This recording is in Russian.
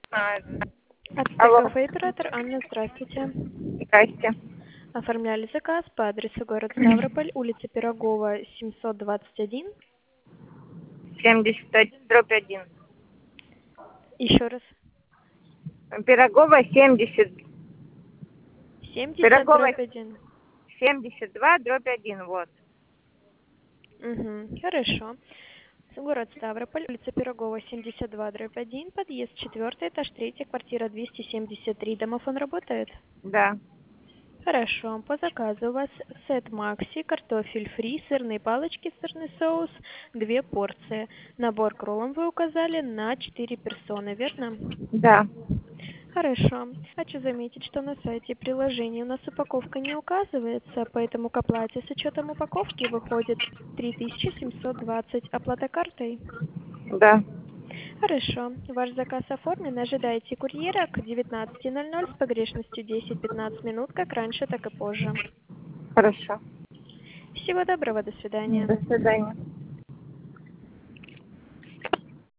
А, Ацтек алло, кафе оператор Анна, здравствуйте. здрасте. Оформляли заказ по адресу город Ставрополь, улица Пирогова, 721. 71/1. Еще раз. Пирогова 70. 70 Пирогова дробь 1. 72/1. Вот. Угу, хорошо. Город Ставрополь, улица Пирогова, 72 дробь 1, подъезд 4, этаж 3, квартира 273. Домофон работает? Да. Хорошо. По заказу у вас сет Макси, картофель фри, сырные палочки, сырный соус, 2 порции. Набор к роллам вы указали на 4 персоны, верно? Да. Хорошо. Хочу заметить, что на сайте приложения у нас упаковка не указывается, поэтому к оплате с учетом упаковки выходит 3720. Оплата картой? Да. Хорошо. Ваш заказ оформлен. Ожидайте курьера к 19:00 с погрешностью 10-15 минут, как раньше, так и позже. Хорошо. Всего доброго, до свидания. До свидания.